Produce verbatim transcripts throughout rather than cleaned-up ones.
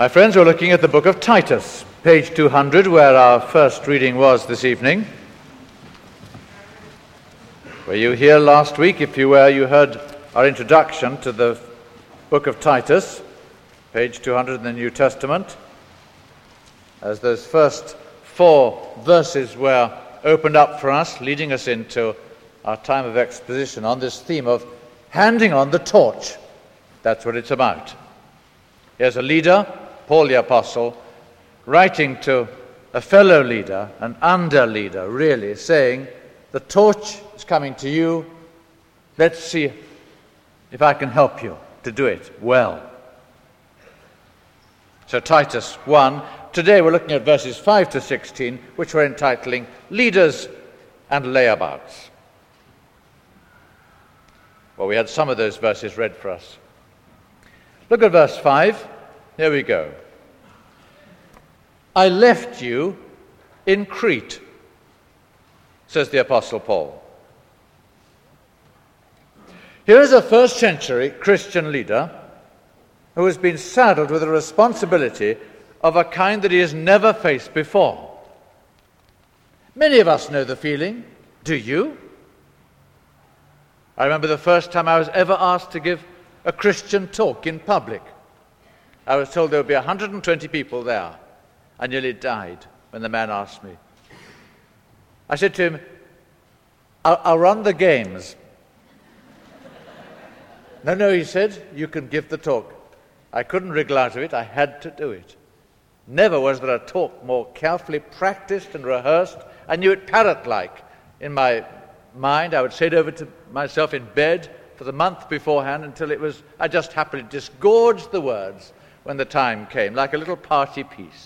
My friends, we're looking at the book of Titus, page two hundred, where our first reading was this evening. Were you here last week? If you were, you heard our introduction to the book of Titus, page two hundred in the New Testament, as those first four verses were opened up for us, leading us into our time of exposition on this theme of handing on the torch. That's what it's about. Here's a leader, Paul the Apostle, writing to a fellow leader, an under leader, really, saying, the torch is coming to you. Let's see if I can help you to do it well. So Titus one. Today we're looking at verses five to sixteen, which we're entitling Leaders and Layabouts. Well, we had some of those verses read for us. Look at verse five. Here we go. I left you in Crete, says the Apostle Paul. Here is a first century Christian leader who has been saddled with a responsibility of a kind that he has never faced before. Many of us know the feeling. Do you? I remember the first time I was ever asked to give a Christian talk in public. I was told there would be one hundred twenty people there. I nearly died when the man asked me. I said to him, I'll, I'll run the games. No, no, he said, you can give the talk. I couldn't wriggle out of it. I had to do it. Never was there a talk more carefully practiced and rehearsed. I knew it parrot-like. In my mind, I would say it over to myself in bed for the month beforehand until it was, I just happily disgorged the words when the time came, like a little party piece.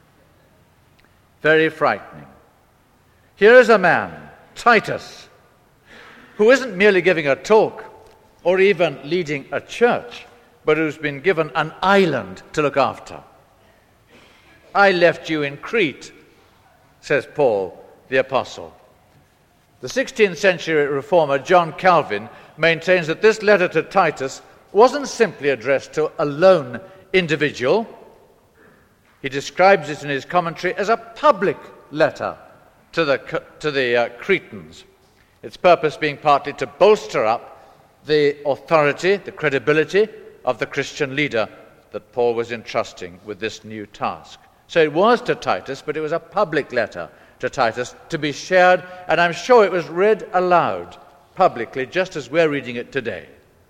Very frightening. Here is a man, Titus, who isn't merely giving a talk or even leading a church, but who's been given an island to look after. I left you in Crete, says Paul the Apostle. The sixteenth century reformer John Calvin maintains that this letter to Titus wasn't simply addressed to a lone individual. He describes it in his commentary as a public letter to the, to the uh, Cretans, its purpose being partly to bolster up the authority, the credibility of the Christian leader that Paul was entrusting with this new task. So it was to Titus, but it was a public letter to Titus to be shared, and I'm sure it was read aloud publicly, just as we're reading it today.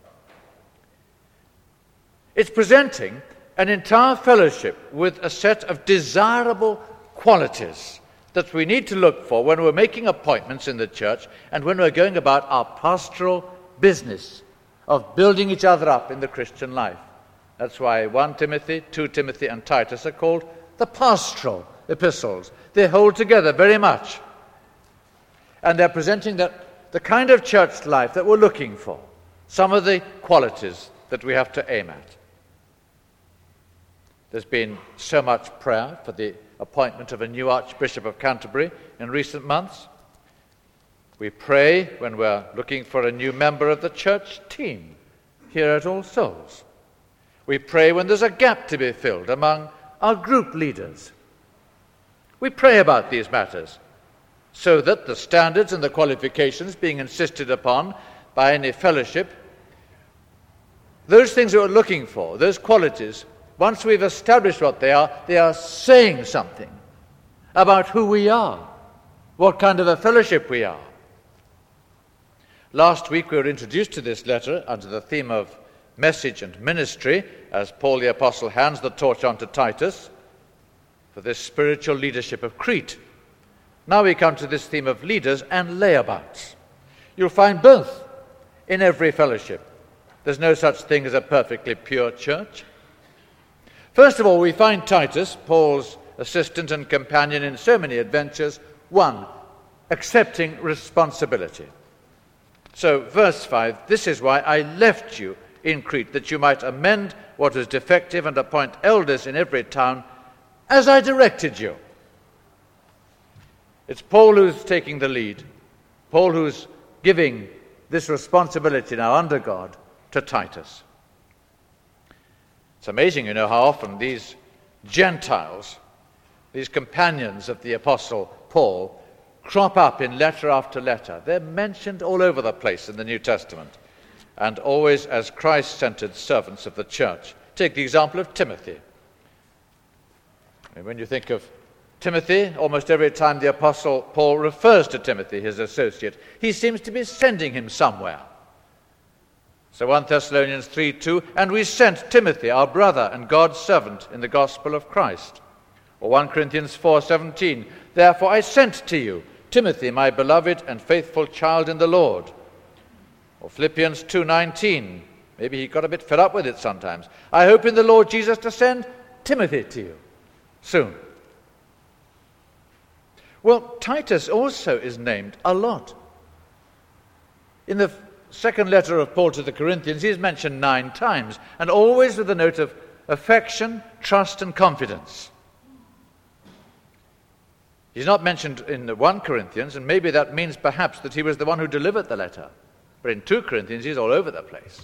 It's presenting an entire fellowship with a set of desirable qualities that we need to look for when we're making appointments in the church and when we're going about our pastoral business of building each other up in the Christian life. That's why First Timothy, Second Timothy, and Titus are called the pastoral epistles. They hold together very much. And they're presenting that the kind of church life that we're looking for, some of the qualities that we have to aim at. There's been so much prayer for the appointment of a new Archbishop of Canterbury in recent months. We pray when we're looking for a new member of the church team here at All Souls. We pray when there's a gap to be filled among our group leaders. We pray about these matters so that the standards and the qualifications being insisted upon by any fellowship, those things that we're looking for, those qualities, once we've established what they are, they are saying something about who we are, what kind of a fellowship we are. Last week we were introduced to this letter under the theme of message and ministry, as Paul the Apostle hands the torch on to Titus for this spiritual leadership of Crete. Now we come to this theme of leaders and layabouts. You'll find both in every fellowship. There's no such thing as a perfectly pure church. First of all, we find Titus, Paul's assistant and companion in so many adventures, one, accepting responsibility. So, verse five, this is why I left you in Crete, that you might amend what was defective and appoint elders in every town, as I directed you. It's Paul who's taking the lead, Paul who's giving this responsibility now under God to Titus. It's amazing, you know, how often these Gentiles, these companions of the Apostle Paul, crop up in letter after letter. They're mentioned all over the place in the New Testament, and always as Christ-centered servants of the church. Take the example of Timothy. And when you think of Timothy, almost every time the Apostle Paul refers to Timothy, his associate, he seems to be sending him somewhere. So First Thessalonians three two, and we sent Timothy, our brother and God's servant in the gospel of Christ. Or First Corinthians four seventeen, therefore I sent to you Timothy, my beloved and faithful child in the Lord. Or Philippians two nineteen, maybe he got a bit fed up with it sometimes. I hope in the Lord Jesus to send Timothy to you soon. Well, Titus also is named a lot. In the second letter of Paul to the Corinthians, he is mentioned nine times, and always with a note of affection, trust, and confidence. He's not mentioned in the First Corinthians, and maybe that means perhaps that he was the one who delivered the letter. But in Second Corinthians, he's all over the place.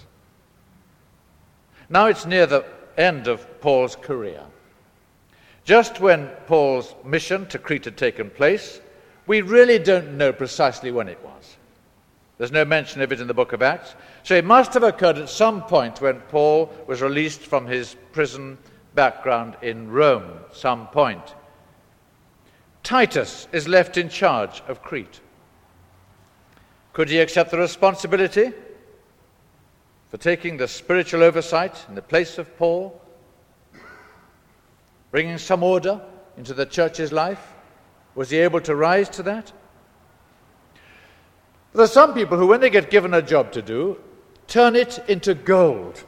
Now it's near the end of Paul's career. Just when Paul's mission to Crete had taken place, we really don't know precisely when it was. There's no mention of it in the book of Acts. So it must have occurred at some point when Paul was released from his prison background in Rome, some point. Titus is left in charge of Crete. Could he accept the responsibility for taking the spiritual oversight in the place of Paul, bringing some order into the church's life? Was he able to rise to that? There are some people who, when they get given a job to do, turn it into gold.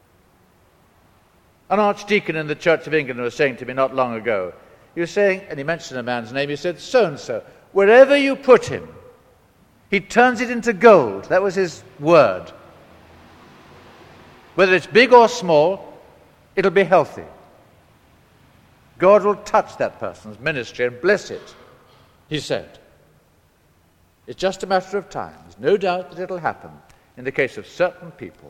An archdeacon in the Church of England was saying to me not long ago, he was saying, and he mentioned a man's name, he said, so-and-so, wherever you put him, he turns it into gold. That was his word. Whether it's big or small, it'll be healthy. God will touch that person's ministry and bless it, he said. It's just a matter of time. There's no doubt that it'll happen in the case of certain people.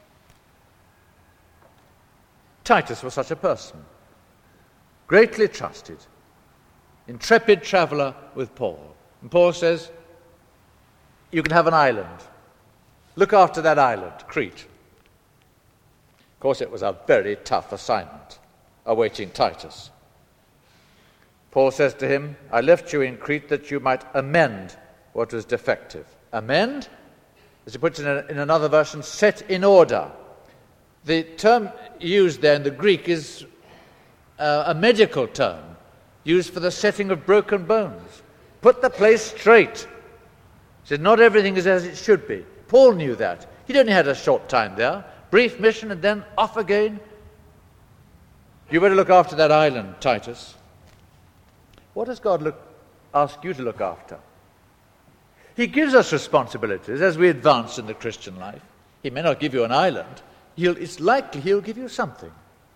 Titus was such a person. Greatly trusted. Intrepid traveler with Paul. And Paul says, you can have an island. Look after that island, Crete. Of course, it was a very tough assignment awaiting Titus. Paul says to him, I left you in Crete that you might amend what was defective. Amend, as he puts it in, a, in another version, set in order. The term used there in the Greek is uh, a medical term used for the setting of broken bones. Put the place straight. He said, not everything is as it should be. Paul knew that. He'd only had a short time there, brief mission, and then off again. You better look after that island, Titus. What does God look, ask you to look after? He gives us responsibilities as we advance in the Christian life. He may not give you an island. He'll, it's likely he'll give you something.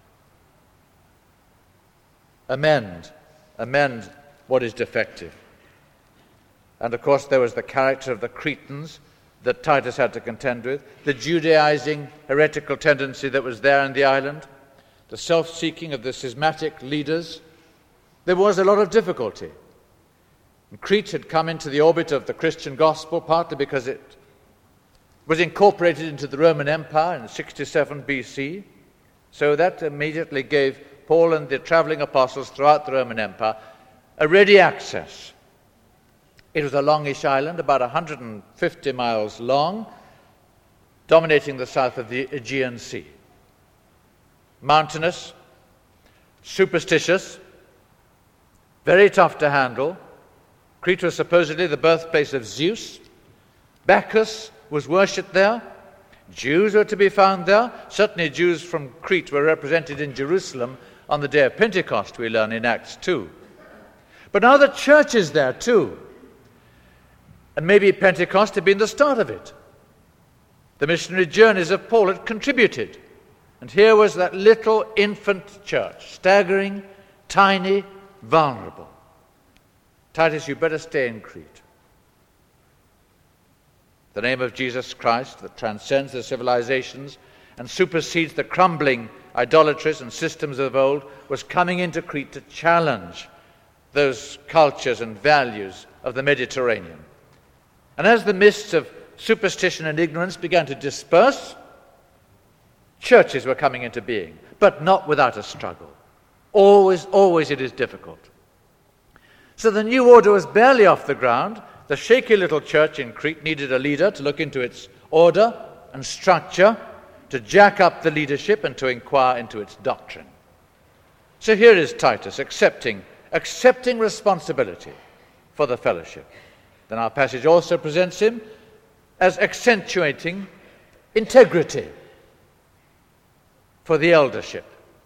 Amend. Amend what is defective. And of course there was the character of the Cretans that Titus had to contend with, the Judaizing, heretical tendency that was there in the island, the self-seeking of the schismatic leaders. There was a lot of difficulty. And Crete had come into the orbit of the Christian gospel, partly because it was incorporated into the Roman Empire in sixty-seven B C. So that immediately gave Paul and the traveling apostles throughout the Roman Empire a ready access. It was a longish island, about one hundred fifty miles long, dominating the south of the Aegean Sea. Mountainous, superstitious, very tough to handle. Crete was supposedly the birthplace of Zeus. Bacchus was worshipped there. Jews were to be found there. Certainly Jews from Crete were represented in Jerusalem on the day of Pentecost, we learn in Acts two. But now the church is there too. And maybe Pentecost had been the start of it. The missionary journeys of Paul had contributed. And here was that little infant church, staggering, tiny, vulnerable. Titus, you better stay in Crete. The name of Jesus Christ that transcends the civilizations and supersedes the crumbling idolatries and systems of old, was coming into Crete to challenge those cultures and values of the Mediterranean. And as the mists of superstition and ignorance began to disperse, churches were coming into being, but not without a struggle. Always, always it is difficult. So the new order was barely off the ground. The shaky little church in Crete needed a leader to look into its order and structure, to jack up the leadership and to inquire into its doctrine. So here is Titus accepting, accepting responsibility for the fellowship. Then our passage also presents him as accentuating integrity for the eldership.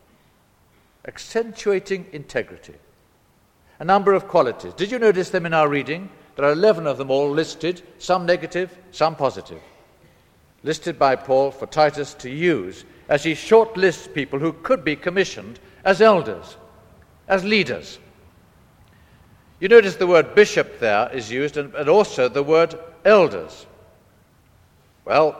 Accentuating integrity. A number of qualities. Did you notice them in our reading? There are eleven of them all listed, some negative, some positive. Listed by Paul for Titus to use as he shortlists people who could be commissioned as elders, as leaders. You notice the word bishop there is used, and, and also the word elders. Well,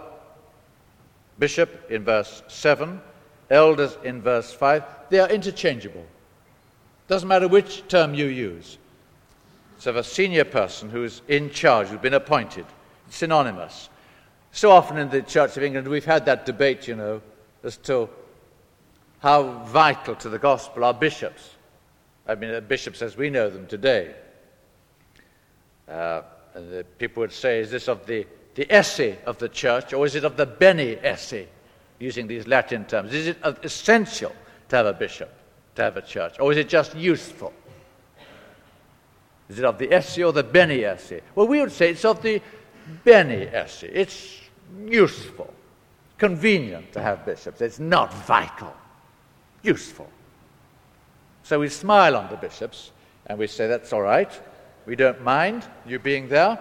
bishop in verse seven, elders in verse five, they are interchangeable. Doesn't matter which term you use. So of a senior person who's in charge, who's been appointed, it's synonymous. So often in the Church of England we've had that debate, you know, as to how vital to the gospel are bishops. I mean, bishops as we know them today. Uh, and the people would say, is this of the, the esse of the church, or is it of the bene esse, using these Latin terms? Is it essential to have a bishop, to have a church, or is it just useful? Is it of the esse or the bene esse? Well, we would say it's of the bene esse. It's useful, convenient to have bishops. It's not vital, useful. So we smile on the bishops and we say, that's all right. We don't mind you being there.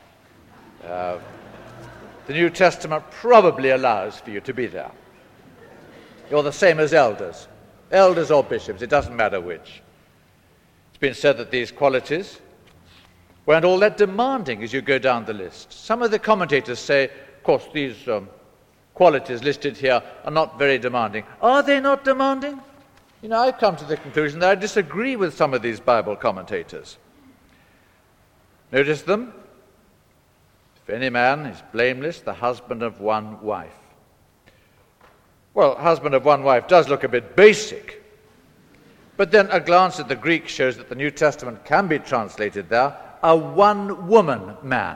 Uh, the New Testament probably allows for you to be there. You're the same as elders. Elders or bishops, it doesn't matter which. It's been said that these qualities weren't all that demanding as you go down the list. Some of the commentators say, of course, these um, qualities listed here are not very demanding. Are they not demanding? You know, I've come to the conclusion that I disagree with some of these Bible commentators. Notice them. If any man is blameless, the husband of one wife. Well, husband of one wife does look a bit basic. But then a glance at the Greek shows that the New Testament can be translated there, a one-woman man.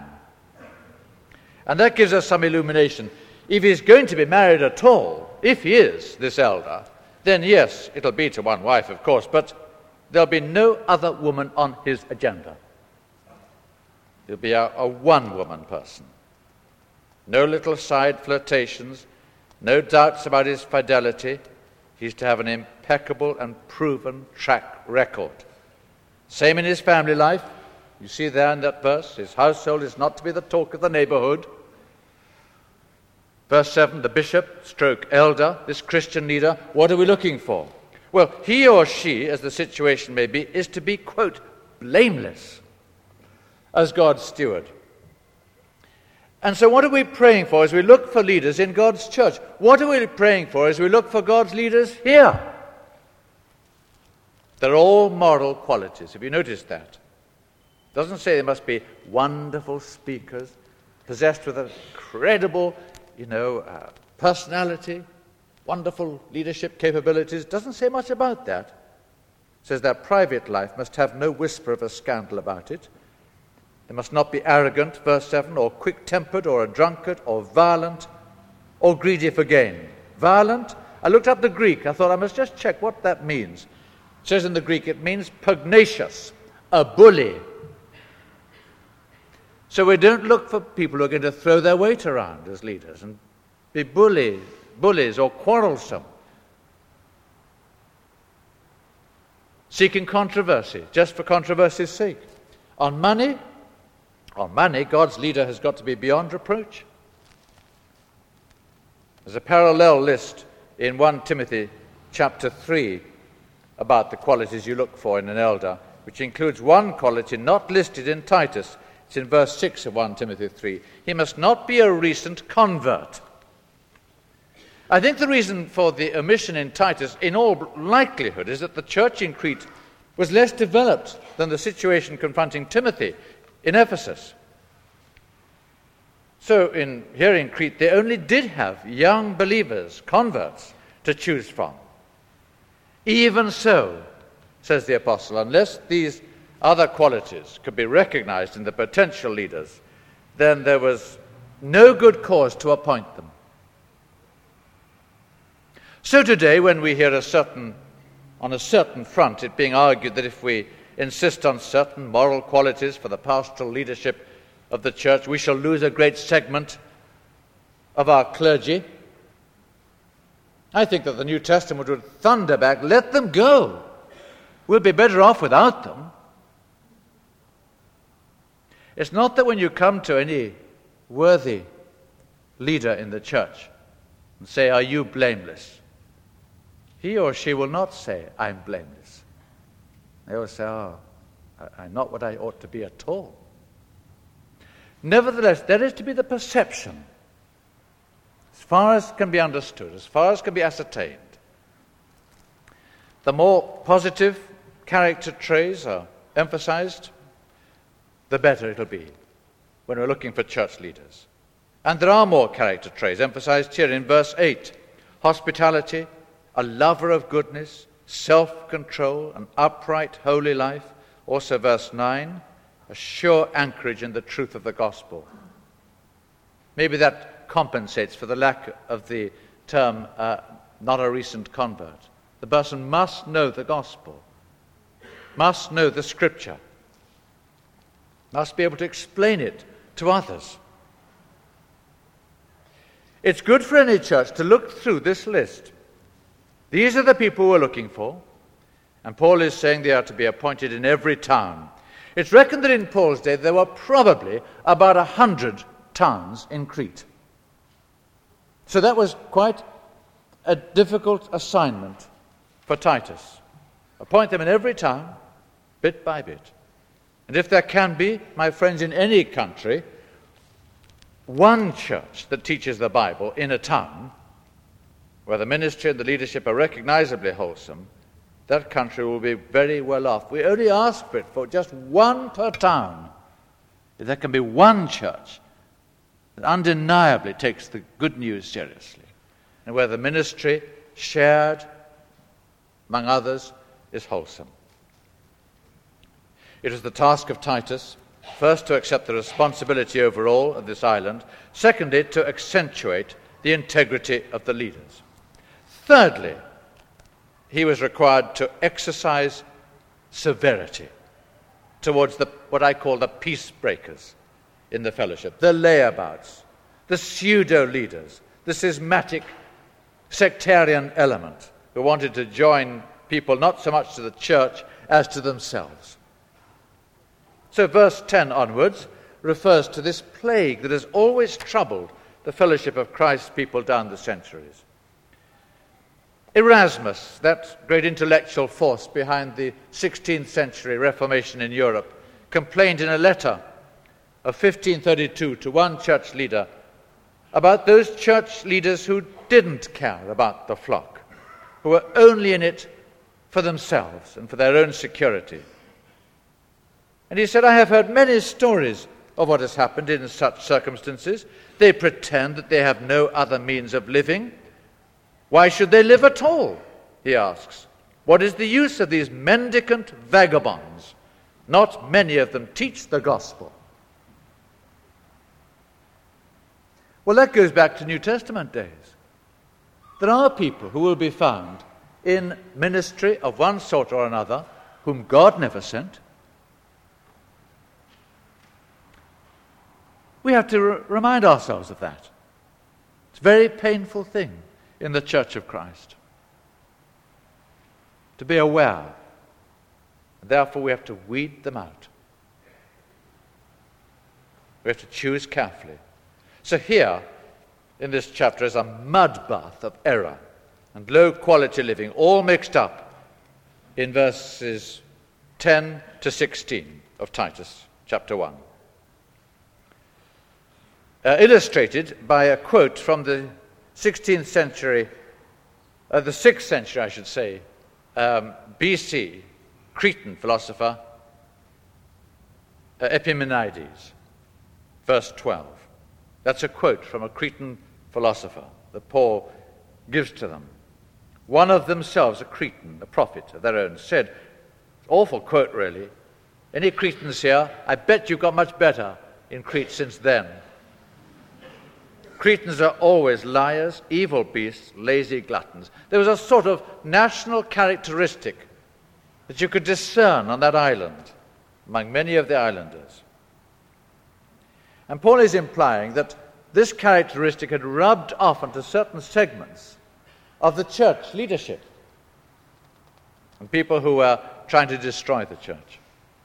And that gives us some illumination. If he's going to be married at all, if he is, this elder, then yes, it'll be to one wife, of course, but there'll be no other woman on his agenda. He'll be a, a one-woman person. No little side flirtations, no doubts about his fidelity. He's to have an impeccable and proven track record. Same in his family life. You see there in that verse, his household is not to be the talk of the neighborhood. Verse seven, the bishop, stroke elder, this Christian leader, what are we looking for? Well, he or she, as the situation may be, is to be, quote, blameless as God's steward. And so what are we praying for as we look for leaders in God's church? What are we praying for as we look for God's leaders here? They're all moral qualities. Have you noticed that? It doesn't say they must be wonderful speakers, possessed with a credible you know, uh, personality, wonderful leadership capabilities. Doesn't say much about that. It says their private life must have no whisper of a scandal about it. They must not be arrogant, verse seven, or quick-tempered, or a drunkard, or violent, or greedy for gain. Violent? I looked up the Greek. I thought I must just check what that means. It says in the Greek it means pugnacious, a bully. So we don't look for people who are going to throw their weight around as leaders and be bully, bullies or quarrelsome. Seeking controversy, just for controversy's sake. On money, on money, God's leader has got to be beyond reproach. There's a parallel list in First Timothy chapter three about the qualities you look for in an elder, which includes one quality not listed in Titus. It's in verse six of First Timothy three. He must not be a recent convert. I think the reason for the omission in Titus, in all likelihood, is that the church in Crete was less developed than the situation confronting Timothy in Ephesus. So in here in Crete, they only did have young believers, converts, to choose from. Even so, says the apostle, unless these other qualities could be recognized in the potential leaders, then there was no good cause to appoint them. So today, when we hear a certain, on a certain front, it being argued that if we insist on certain moral qualities for the pastoral leadership of the church, we shall lose a great segment of our clergy, I think that the New Testament would thunder back, let them go. We'll be better off without them. It's not that when you come to any worthy leader in the church and say, are you blameless? He or she will not say, I'm blameless. They will say, oh, I'm not what I ought to be at all. Nevertheless, there is to be the perception, as far as can be understood, as far as can be ascertained. The more positive character traits are emphasized, the better it'll be when we're looking for church leaders. And there are more character traits emphasized here in verse eight. Hospitality, a lover of goodness, self-control, an upright, holy life. Also verse nine, a sure anchorage in the truth of the gospel. Maybe that compensates for the lack of the term uh, not a recent convert. The person must know the gospel, must know the scripture, must be able to explain it to others. It's good for any church to look through this list. These are the people we're looking for, and Paul is saying they are to be appointed in every town. It's reckoned that in Paul's day there were probably about a hundred towns in Crete. So that was quite a difficult assignment for Titus. Appoint them in every town, bit by bit. And if there can be, my friends, in any country, one church that teaches the Bible in a town, where the ministry and the leadership are recognizably wholesome, that country will be very well off. We only ask for it for just one per town. If there can be one church that undeniably takes the good news seriously, and where the ministry, shared among others, is wholesome. It is the task of Titus, first, to accept the responsibility overall of this island, secondly, to accentuate the integrity of the leaders. Thirdly, he was required to exercise severity towards the what I call the peace breakers in the fellowship, the layabouts, the pseudo-leaders, the schismatic sectarian element who wanted to join people not so much to the church as to themselves. So verse ten onwards refers to this plague that has always troubled the fellowship of Christ's people down the centuries. Erasmus, that great intellectual force behind the sixteenth century Reformation in Europe, complained in a letter of fifteen thirty-two to one church leader about those church leaders who didn't care about the flock, who were only in it for themselves and for their own security. And he said, I have heard many stories of what has happened in such circumstances. They pretend that they have no other means of living. Why should they live at all? He asks. What is the use of these mendicant vagabonds? Not many of them teach the gospel. Well, that goes back to New Testament days. There are people who will be found in ministry of one sort or another whom God never sent. We have to re- remind ourselves of that. It's a very painful thing in the Church of Christ to be aware. Therefore, we have to weed them out. We have to choose carefully. So here, in this chapter, is a mud bath of error and low-quality living, all mixed up in verses ten to sixteen of Titus, chapter one. Uh, illustrated by a quote from the sixteenth century, uh, the sixth century, I should say, um, B C, Cretan philosopher, uh, Epimenides, verse twelve. That's a quote from a Cretan philosopher that Paul gives to them. One of themselves, a Cretan, a prophet of their own, said, awful quote really, any Cretans here, I bet you got much better in Crete since then. Cretans are always liars, evil beasts, lazy gluttons. There was a sort of national characteristic that you could discern on that island among many of the islanders. And Paul is implying that this characteristic had rubbed off onto certain segments of the church leadership and people who were trying to destroy the church.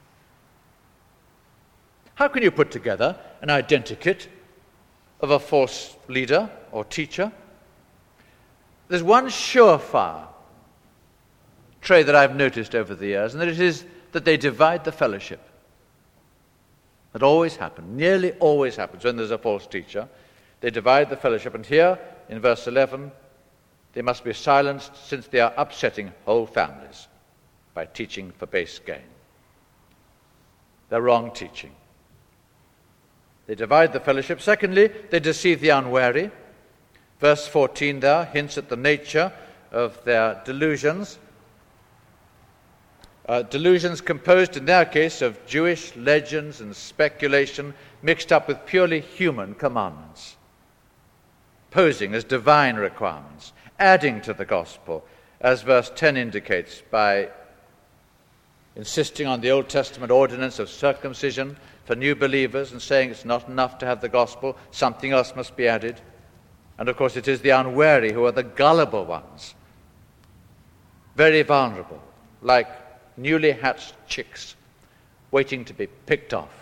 How can you put together an identikit of a false leader or teacher? There's one surefire trait that I've noticed over the years, and that it is that they divide the fellowship. That always happens, nearly always happens when there's a false teacher. They divide the fellowship, and here in verse eleven, they must be silenced since they are upsetting whole families by teaching for base gain. They're wrong teaching. They divide the fellowship. Secondly, they deceive the unwary. Verse fourteen there hints at the nature of their delusions. Uh, delusions composed in their case of Jewish legends and speculation mixed up with purely human commandments, posing as divine requirements, adding to the gospel, as verse ten indicates, by insisting on the Old Testament ordinance of circumcision for new believers and saying it's not enough to have the gospel, something else must be added. And of course it is the unwary who are the gullible ones, very vulnerable, like newly hatched chicks waiting to be picked off.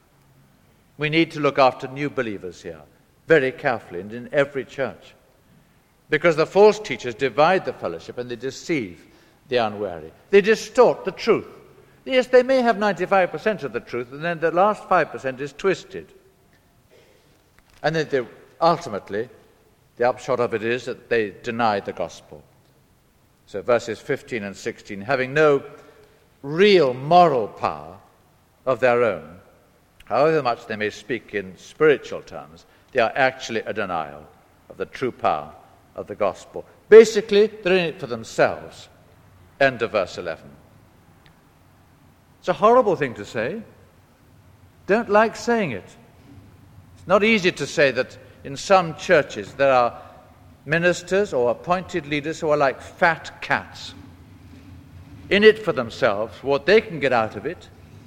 We need to look after new believers here very carefully and in every church, because the false teachers divide the fellowship and they deceive the unwary. They distort the truth. Yes, they may have ninety-five percent of the truth, and then the last five percent is twisted. And then they, ultimately, the upshot of it is that they deny the gospel. So verses fifteen and sixteen, having no real moral power of their own, however much they may speak in spiritual terms, they are actually a denial of the true power of the gospel. Basically, they're in it for themselves. End of verse eleven. It's a horrible thing to say. Don't like saying it. It's not easy to say that in some churches there are ministers or appointed leaders who are like fat cats, in it for themselves, what they can get out of it.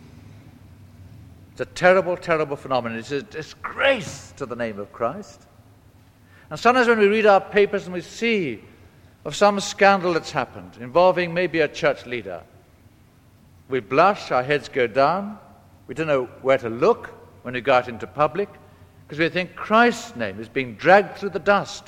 It's a terrible, terrible phenomenon. It's a disgrace to the name of Christ. And sometimes when we read our papers and we see of some scandal that's happened involving maybe a church leader, we blush, our heads go down, we don't know where to look when we go out into public, because we think Christ's name is being dragged through the dust,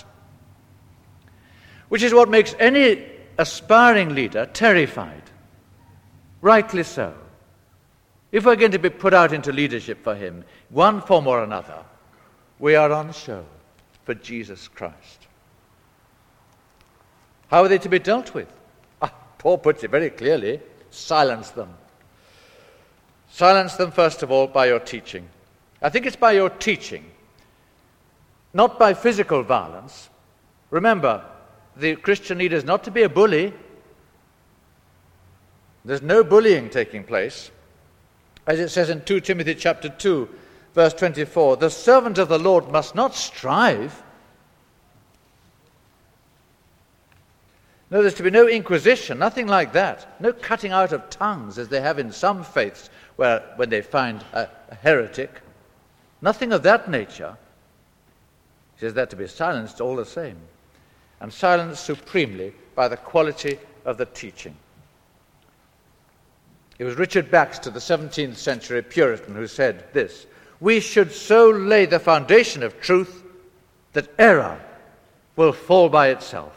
which is what makes any aspiring leader terrified. Rightly so. If we're going to be put out into leadership for him, one form or another, we are on show for Jesus Christ. How are they to be dealt with? Ah, Paul puts it very clearly. Silence them. Silence them, first of all, by your teaching. I think it's by your teaching, not by physical violence. Remember, the Christian leader is not to be a bully. There's no bullying taking place. As it says in Second Timothy chapter two, verse twenty-four, the servant of the Lord must not strive. No, there's to be no inquisition, nothing like that. No cutting out of tongues as they have in some faiths where when they find a, a heretic. Nothing of that nature. He says that to be silenced all the same. And silenced supremely by the quality of the teaching. It was Richard Baxter, the seventeenth century Puritan, who said this: we should so lay the foundation of truth that error will fall by itself.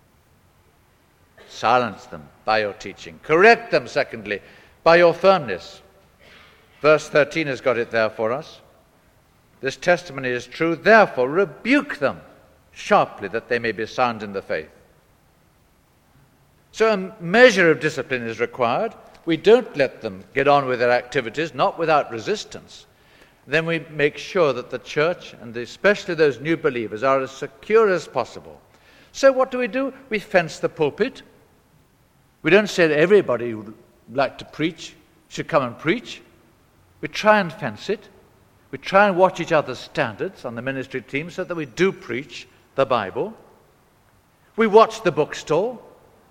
Silence them by your teaching. Correct them, secondly, by your firmness. Verse thirteen has got it there for us. This testimony is true, therefore rebuke them sharply, that they may be sound in the faith. So a measure of discipline is required. We don't let them get on with their activities, not without resistance. Then we make sure that the church, and especially those new believers, are as secure as possible. So what do we do? We fence the pulpit. We don't say that everybody who would like to preach should come and preach. We try and fence it. We try and watch each other's standards on the ministry team so that we do preach the Bible. We watch the bookstall.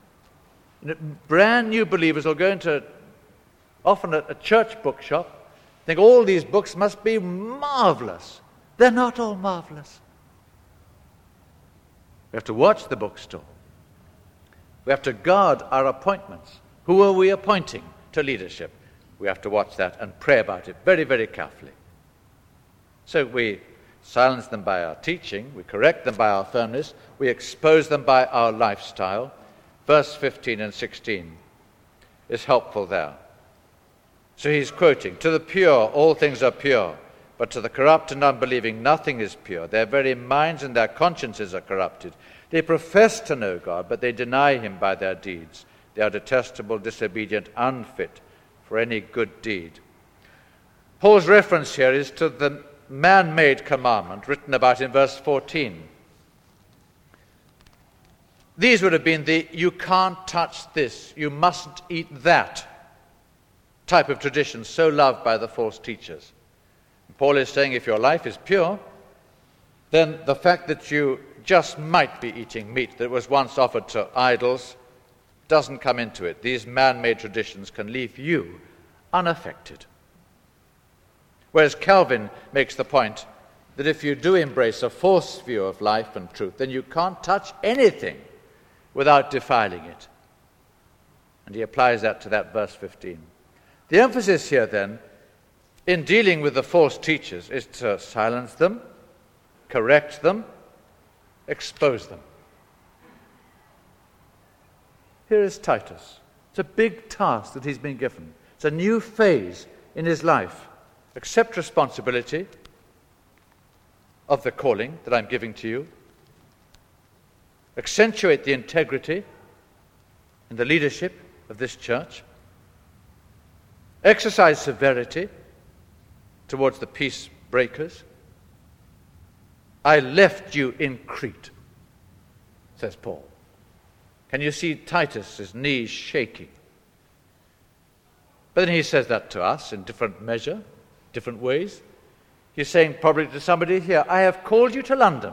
Brand new believers will go into often a, a church bookshop, think all these books must be marvelous. They're not all marvelous. We have to watch the bookstall. We have to guard our appointments. Who are we appointing to leadership? We have to watch that and pray about it very, very carefully. So we silence them by our teaching, we correct them by our firmness, we expose them by our lifestyle. Verse fifteen and sixteen is helpful there. So he's quoting, "To the pure all things are pure, but to the corrupt and unbelieving nothing is pure. Their very minds and their consciences are corrupted. They profess to know God, but they deny him by their deeds. They are detestable, disobedient, unfit for any good deed." Paul's reference here is to the man-made commandment written about in verse fourteen. These would have been the "you can't touch this, you mustn't eat that" type of traditions so loved by the false teachers. Paul is saying if your life is pure, then the fact that you just might be eating meat that was once offered to idols doesn't come into it. These man-made traditions can leave you unaffected. Whereas Calvin makes the point that if you do embrace a false view of life and truth, then you can't touch anything without defiling it. And he applies that to that verse fifteen. The emphasis here then, in dealing with the false teachers, is to silence them, correct them, expose them. Here is Titus. It's a big task that he's been given. It's a new phase in his life. Accept responsibility of the calling that I'm giving to you. Accentuate the integrity and the leadership of this church. Exercise severity towards the peace breakers. I left you in Crete, says Paul. Can you see Titus's knees shaking? But then he says that to us in different measure, different ways. He's saying probably to somebody here, I have called you to London.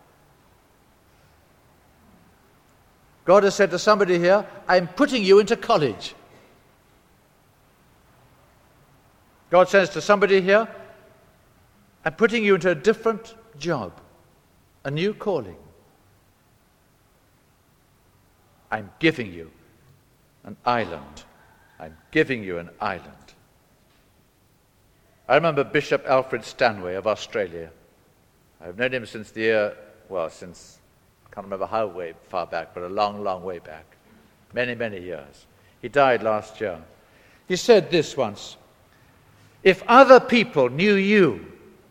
God has said to somebody here, I'm putting you into college. God says to somebody here, I'm putting you into a different job, a new calling. I'm giving you an island. I'm giving you an island. I remember Bishop Alfred Stanway of Australia. I've known him since the year, well, since, I can't remember how way far back, but a long, long way back. Many, many years. He died last year. He said this once, if other people knew you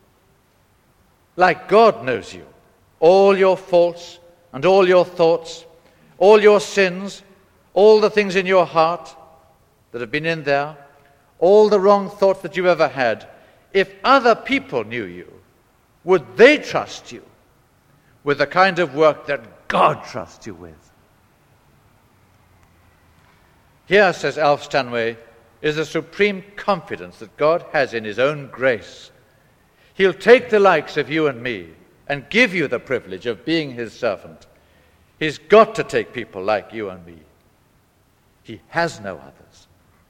like God knows you, all your faults and all your thoughts, all your sins, all the things in your heart that have been in there, all the wrong thoughts that you ever had, if other people knew you, would they trust you with the kind of work that God trusts you with? Here, says Alf Stanway, is the supreme confidence that God has in his own grace. He'll take the likes of you and me and give you the privilege of being his servant. He's got to take people like you and me. He has no others.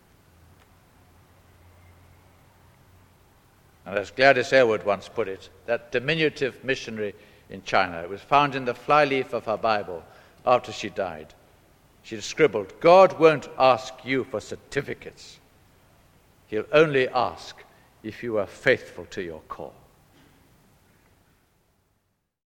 And as Gladys Aylward once put it, that diminutive missionary in China, it was found in the flyleaf of her Bible after she died. She scribbled, God won't ask you for certificates. He'll only ask if you are faithful to your call.